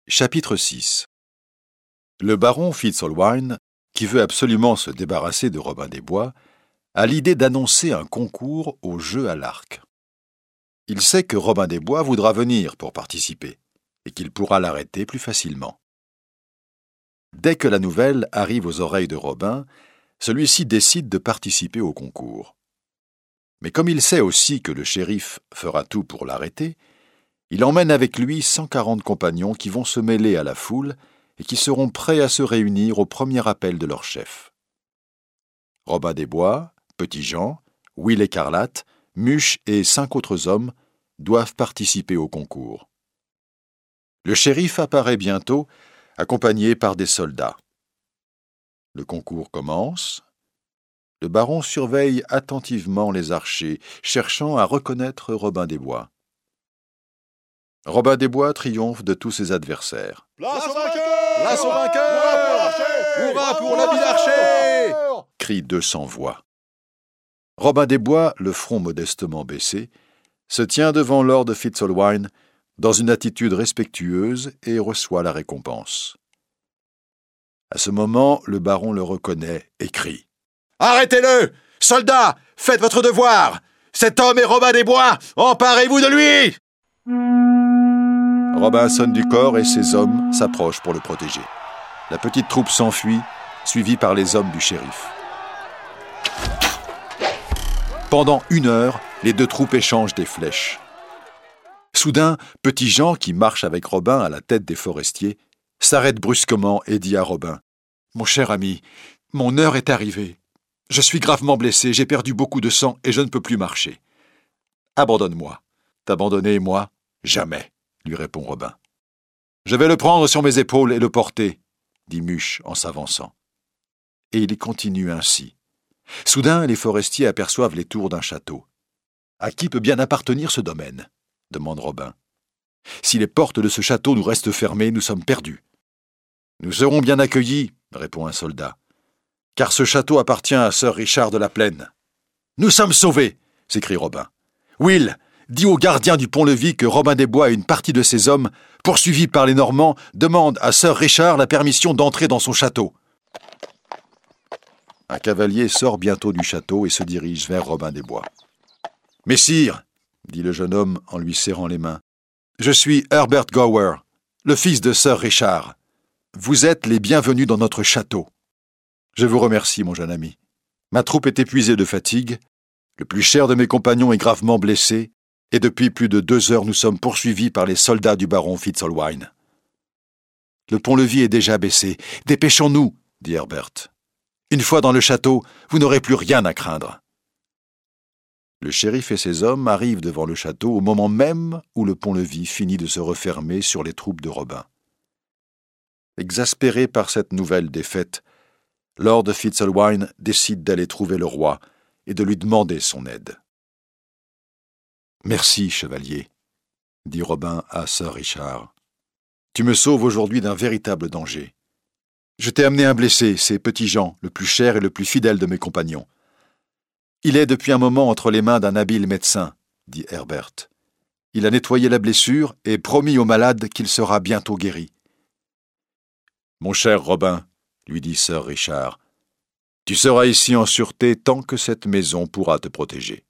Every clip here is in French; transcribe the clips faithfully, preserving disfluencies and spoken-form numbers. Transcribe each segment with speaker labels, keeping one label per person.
Speaker 1: Chapitre six. Le baron Fitz-Olwine, qui veut absolument se débarrasser de Robin des Bois, a l'idée d'annoncer un concours au jeu à l'arc. Il sait que Robin des Bois voudra venir pour participer et qu'il pourra l'arrêter plus facilement. Dès que la nouvelle arrive aux oreilles de Robin, celui-ci décide de participer au concours. Mais comme il sait aussi que le shérif fera tout pour l'arrêter, il emmène avec lui cent quarante compagnons qui vont se mêler à la foule et qui seront prêts à se réunir au premier appel de leur chef. Robin des Bois, Petit Jean, Will Écarlate, Muche et cinq autres hommes doivent participer au concours. Le shérif apparaît bientôt, accompagné par des soldats. Le concours commence. Le baron surveille attentivement les archers, cherchant à reconnaître Robin des Bois. Robin des Bois triomphe de tous ses adversaires.
Speaker 2: Place au vainqueur!
Speaker 3: Place au vainqueur!
Speaker 2: Hurrah pour
Speaker 3: Hurrah pour l'habit d'archer!
Speaker 1: Crient deux cents voix. Robin des Bois, le front modestement baissé, se tient devant Lord Fitz-Olwine dans une attitude respectueuse et reçoit la récompense. À ce moment, le baron le reconnaît et crie.
Speaker 3: « Arrêtez-le! Soldats, faites votre devoir! Cet homme est Robin des Bois! Emparez-vous de lui !»
Speaker 1: Robin sonne du corps et ses hommes s'approchent pour le protéger. La petite troupe s'enfuit, suivie par les hommes du shérif. Pendant une heure, les deux troupes échangent des flèches. Soudain, Petit Jean, qui marche avec Robin à la tête des forestiers, s'arrête brusquement et dit à Robin : « Mon cher ami, mon heure est arrivée. Je suis gravement blessé, j'ai perdu beaucoup de sang et je ne peux plus marcher. Abandonne-moi. T'abandonner, moi, jamais, lui répond Robin. Je vais le prendre sur mes épaules et le porter, dit Muche en s'avançant. Et il continue ainsi. Soudain, les forestiers aperçoivent les tours d'un château. À qui peut bien appartenir ce domaine ? Demande Robin. Si les portes de ce château nous restent fermées, nous sommes perdus. Nous serons bien accueillis, répond un soldat, car ce château appartient à Sir Richard de la Plaine. Nous sommes sauvés, s'écrie Robin. Will, dis au gardien du pont-levis que Robin des Bois et une partie de ses hommes, poursuivis par les Normands, demandent à Sir Richard la permission d'entrer dans son château. Un cavalier sort bientôt du château et se dirige vers Robin des Bois. « Messire, dit le jeune homme en lui serrant les mains, je suis Herbert Gower, le fils de Sir Richard. Vous êtes les bienvenus dans notre château. Je vous remercie, mon jeune ami. Ma troupe est épuisée de fatigue, le plus cher de mes compagnons est gravement blessé, et depuis plus de deux heures nous sommes poursuivis par les soldats du baron Fitz-Olwine. Le pont-levis est déjà baissé. Dépêchons-nous, dit Herbert. Une fois dans le château, vous n'aurez plus rien à craindre. Le shérif et ses hommes arrivent devant le château au moment même où le pont-levis finit de se refermer sur les troupes de Robin. Exaspéré par cette nouvelle défaite, Lord Fitz-Olwine décide d'aller trouver le roi et de lui demander son aide. « Merci, chevalier, dit Robin à Sir Richard. Tu me sauves aujourd'hui d'un véritable danger. Je t'ai amené un blessé, c'est Petit Jean, le plus cher et le plus fidèle de mes compagnons. Il est depuis un moment entre les mains d'un habile médecin, dit Herbert. Il a nettoyé la blessure et promis au malade qu'il sera bientôt guéri. Mon cher Robin, lui dit Sir Richard, tu seras ici en sûreté tant que cette maison pourra te protéger.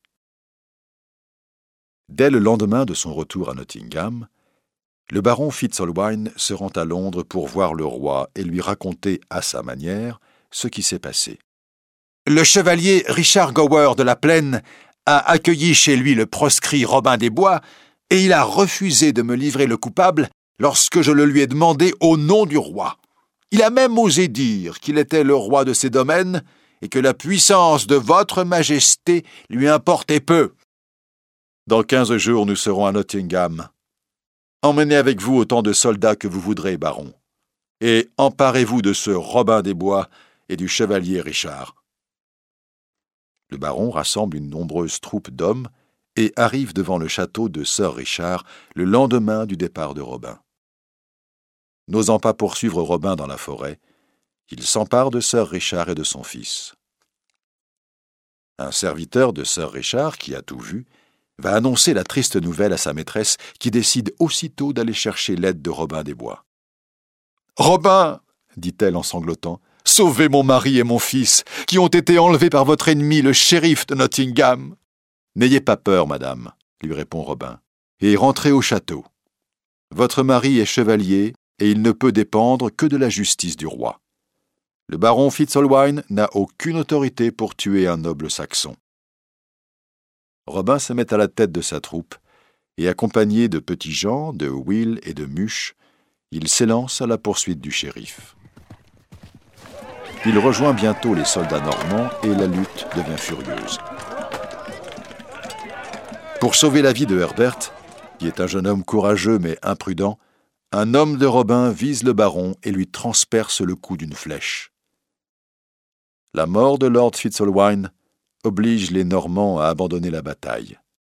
Speaker 1: Dès le lendemain de son retour à Nottingham, le baron Fitz-Olwine se rend à Londres pour voir le roi et lui raconter à sa manière ce qui s'est passé. Le chevalier Richard Gower de la Plaine a accueilli chez lui le proscrit Robin des Bois et il a refusé de me livrer le coupable lorsque je le lui ai demandé au nom du roi. Il a même osé dire qu'il était le roi de ses domaines et que la puissance de votre majesté lui importait peu. Dans quinze jours, nous serons à Nottingham. Emmenez avec vous autant de soldats que vous voudrez, baron, et emparez-vous de ce Robin des Bois et du chevalier Richard. Le baron rassemble une nombreuse troupe d'hommes et arrive devant le château de Sir Richard le lendemain du départ de Robin. N'osant pas poursuivre Robin dans la forêt, il s'empare de Sir Richard et de son fils. Un serviteur de Sir Richard, qui a tout vu, va annoncer la triste nouvelle à sa maîtresse qui décide aussitôt d'aller chercher l'aide de Robin des Bois. Robin, dit-elle en sanglotant, sauvez mon mari et mon fils, qui ont été enlevés par votre ennemi, le shérif de Nottingham. N'ayez pas peur, madame, lui répond Robin, et rentrez au château. Votre mari est chevalier, et il ne peut dépendre que de la justice du roi. Le baron Fitzelwine n'a aucune autorité pour tuer un noble saxon. Robin se met à la tête de sa troupe, et accompagné de Petit Jean, de Will et de Muche, il s'élance à la poursuite du shérif. Il rejoint bientôt les soldats normands et la lutte devient furieuse. Pour sauver la vie de Herbert, qui est un jeune homme courageux mais imprudent, un homme de Robin vise le baron et lui transperce le cou d'une flèche. La mort de Lord Fitzelwine oblige les Normands à abandonner la bataille.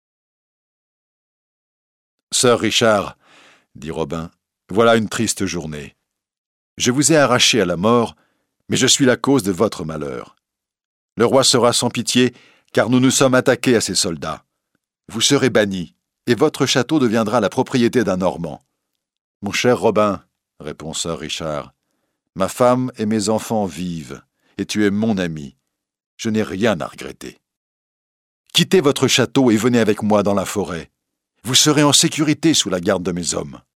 Speaker 1: « Sir Richard, dit Robin, voilà une triste journée. Je vous ai arraché à la mort, mais je suis la cause de votre malheur. Le roi sera sans pitié, car nous nous sommes attaqués à ses soldats. Vous serez banni, et votre château deviendra la propriété d'un Normand. Mon cher Robin, répond Sir Richard, ma femme et mes enfants vivent, et tu es mon ami. Je n'ai rien à regretter. Quittez votre château et venez avec moi dans la forêt. Vous serez en sécurité sous la garde de mes hommes.